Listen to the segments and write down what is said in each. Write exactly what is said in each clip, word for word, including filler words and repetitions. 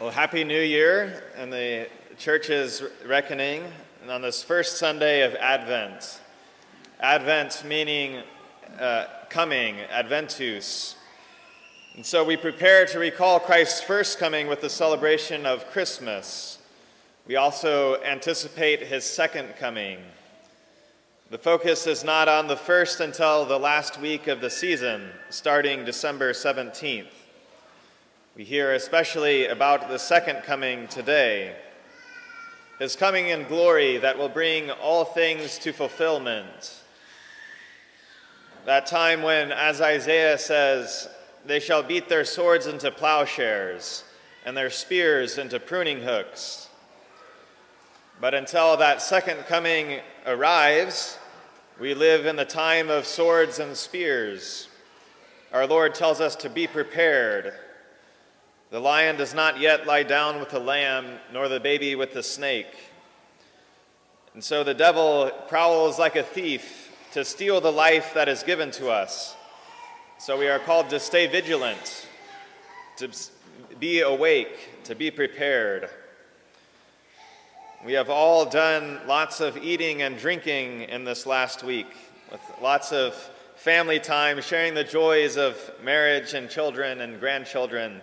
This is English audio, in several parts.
Well, Happy New Year and the church's reckoning, and on this first Sunday of Advent. Advent meaning uh, coming, Adventus. And so we prepare to recall Christ's first coming with the celebration of Christmas. We also anticipate his second coming. The focus is not on the first until the last week of the season, starting December seventeenth. We hear especially about the second coming today, his coming in glory that will bring all things to fulfillment. That time when, as Isaiah says, they shall beat their swords into plowshares and their spears into pruning hooks. But until that second coming arrives, we live in the time of swords and spears. Our Lord tells us to be prepared. The lion does not yet lie down with the lamb, nor the baby with the snake. And so the devil prowls like a thief to steal the life that is given to us. So we are called to stay vigilant, to be awake, to be prepared. We have all done lots of eating and drinking in this last week, with lots of family time, sharing the joys of marriage and children and grandchildren.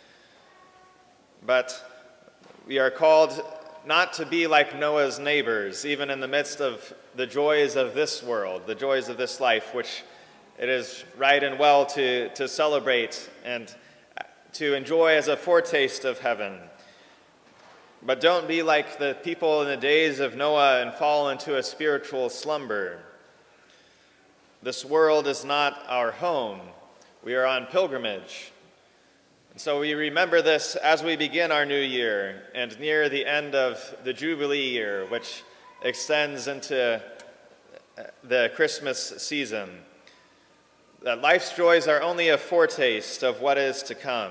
But we are called not to be like Noah's neighbors, even in the midst of the joys of this world, the joys of this life, which it is right and well to, to celebrate and to enjoy as a foretaste of heaven. But don't be like the people in the days of Noah and fall into a spiritual slumber. This world is not our home. We are on pilgrimage. And so we remember this as we begin our new year and near the end of the Jubilee year, which extends into the Christmas season. That life's joys are only a foretaste of what is to come.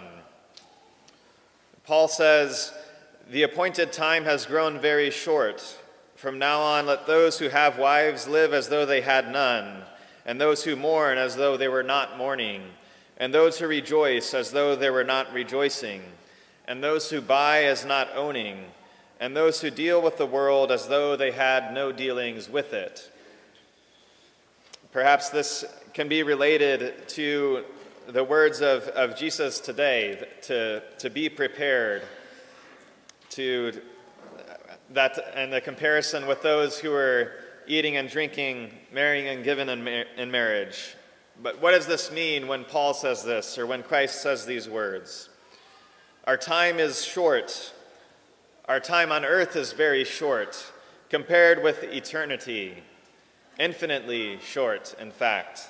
Paul says, "The appointed time has grown very short. From now on, let those who have wives live as though they had none, and those who mourn as though they were not mourning, and those who rejoice as though they were not rejoicing, and those who buy as not owning, and those who deal with the world as though they had no dealings with it." Perhaps this can be related to the words of, of Jesus today, to, to be prepared, to that, and the comparison with those who are eating and drinking, marrying and giving in, mar in marriage. But what does this mean when Paul says this, or when Christ says these words? Our time is short. Our time on earth is very short, compared with eternity. Infinitely short, in fact.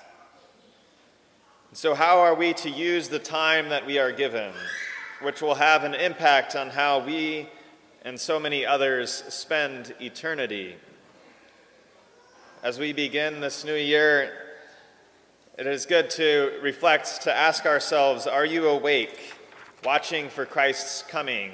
So how are we to use the time that we are given, which will have an impact on how we and so many others spend eternity? As we begin this new year, it is good to reflect, to ask ourselves, are you awake, watching for Christ's coming?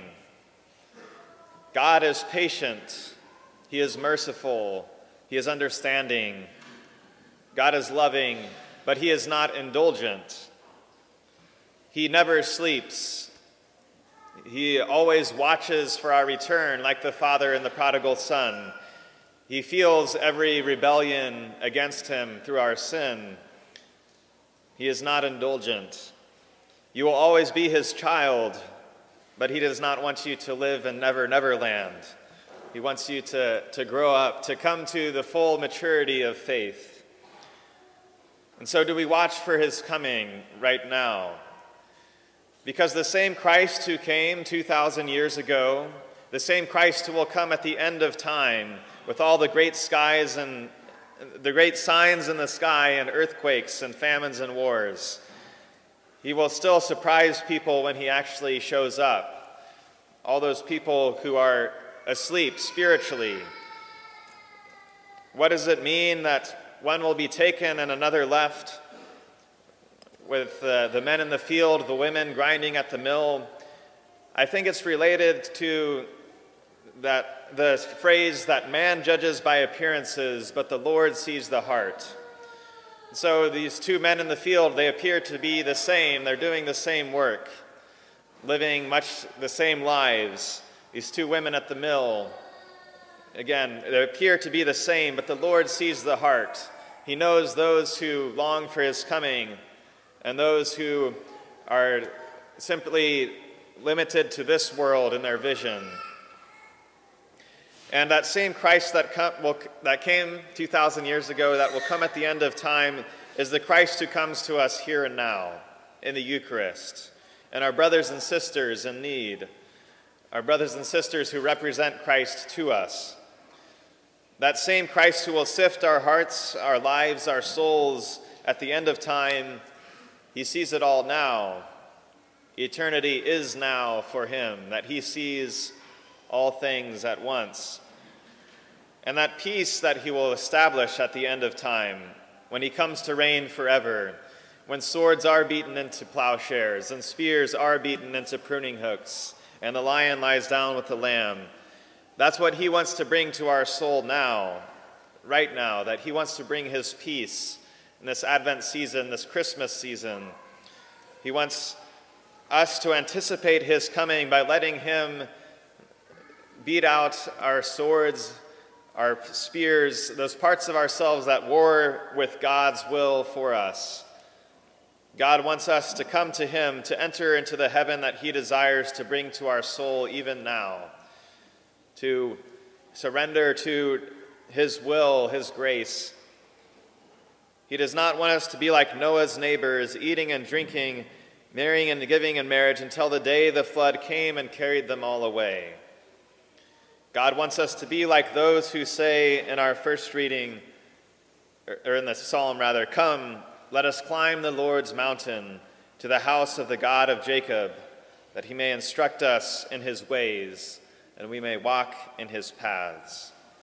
God is patient. He is merciful. He is understanding. God is loving, but he is not indulgent. He never sleeps. He always watches for our return, like the father and the prodigal son. He feels every rebellion against him through our sin. He is not indulgent. You will always be his child, but he does not want you to live in Never Never Land. He wants you to, to grow up, to come to the full maturity of faith. And so do we watch for his coming right now? Because the same Christ who came two thousand years ago, the same Christ who will come at the end of time with all the great skies and the great signs in the sky and earthquakes and famines and wars, he will still surprise people when he actually shows up. All those people who are asleep spiritually. What does it mean that one will be taken and another left? With uh, the men in the field, the women grinding at the mill. I think it's related to that the phrase that man judges by appearances, but the Lord sees the heart. So these two men in the field, they appear to be the same. They're doing the same work. living much the same lives. These two women at the mill, again, they appear to be the same, but the Lord sees the heart. He knows those who long for his coming and those who are simply limited to this world in their vision. And that same Christ that, come, will, that came two thousand years ago, that will come at the end of time, is the Christ who comes to us here and now in the Eucharist. And our brothers and sisters in need, our brothers and sisters who represent Christ to us. That same Christ who will sift our hearts, our lives, our souls at the end of time, he sees it all now. Eternity is now for him, that he sees all things at once. And that peace that he will establish at the end of time, when he comes to reign forever, when swords are beaten into plowshares and spears are beaten into pruning hooks, and the lion lies down with the lamb. That's what he wants to bring to our soul now, right now, that he wants to bring his peace in this Advent season, this Christmas season. He wants us to anticipate his coming by letting him beat out our swords, our spears, those parts of ourselves that war with God's will for us. God wants us to come to him, to enter into the heaven that he desires to bring to our soul even now, to surrender to his will, his grace. He does not want us to be like Noah's neighbors, eating and drinking, marrying and giving in marriage until the day the flood came and carried them all away. God wants us to be like those who say in our first reading, or in the psalm rather, "Come, let us climb the Lord's mountain to the house of the God of Jacob, that he may instruct us in his ways and we may walk in his paths."